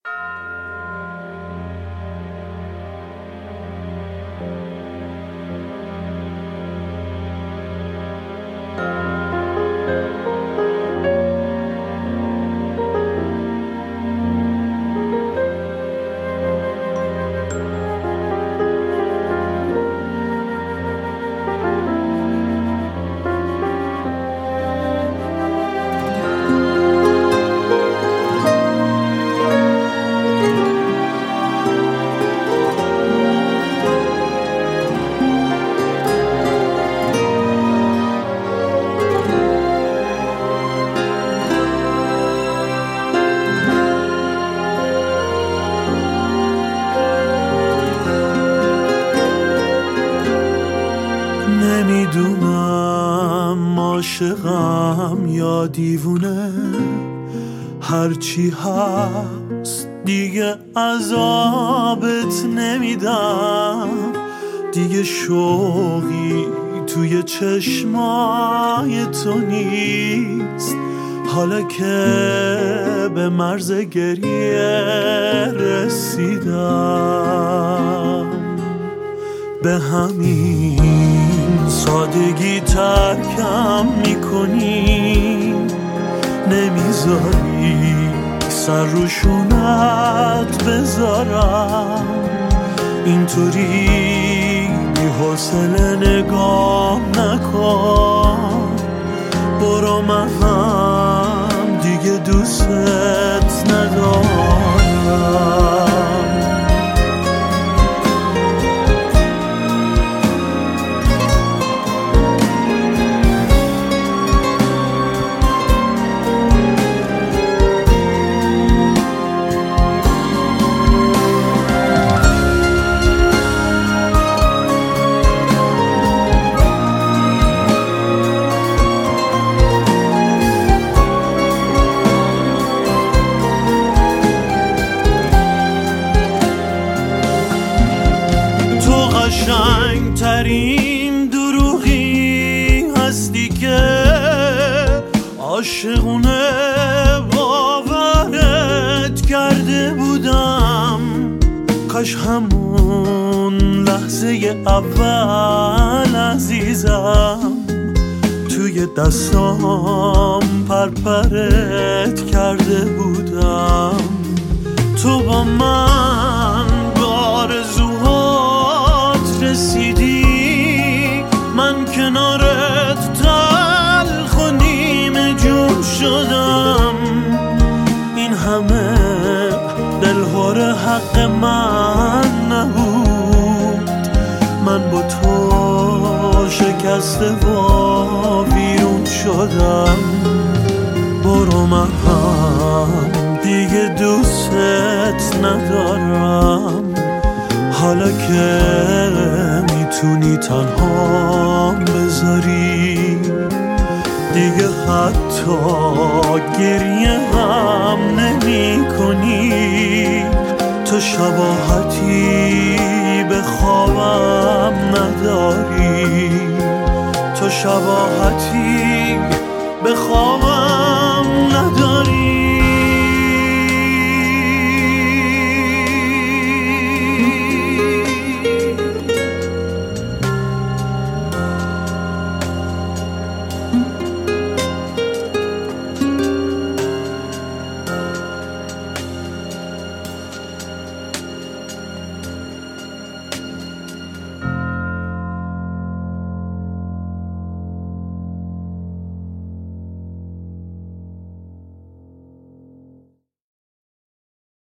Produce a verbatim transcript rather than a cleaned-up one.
نمیدونم عاشقم یا دیوونه، هرچی هست دیگه عذابت نمیدم، دیگه شوقی توی چشمای تو نیست، حالا که به مرز گریه رسیدم، به همین سادگی ترکم میکنی، نمیذاری سر روشونت بذارم، اینطوری بی حوصله نگاه نکن، برو من هم دیگه دوست ندارم. قشنگترین دروغی هستی که عاشقونه باورت کرده بودم، کاش همون لحظه اول عزیزم توی دستام پرپرت کرده بودم، تو با من رسیدی، من کنارت تلخ و نیمه جون شدم، این همه دلهور حق من نبود، من با تو شکسته و بیرون شدم، برو من هم دیگه دوست ندارم، حالا که میتونی تنها بذاری، دیگه حتی گریه هم نمی کنی، تو شباهتی به خوابم نداری، تو شباهتی به خوابم نداری.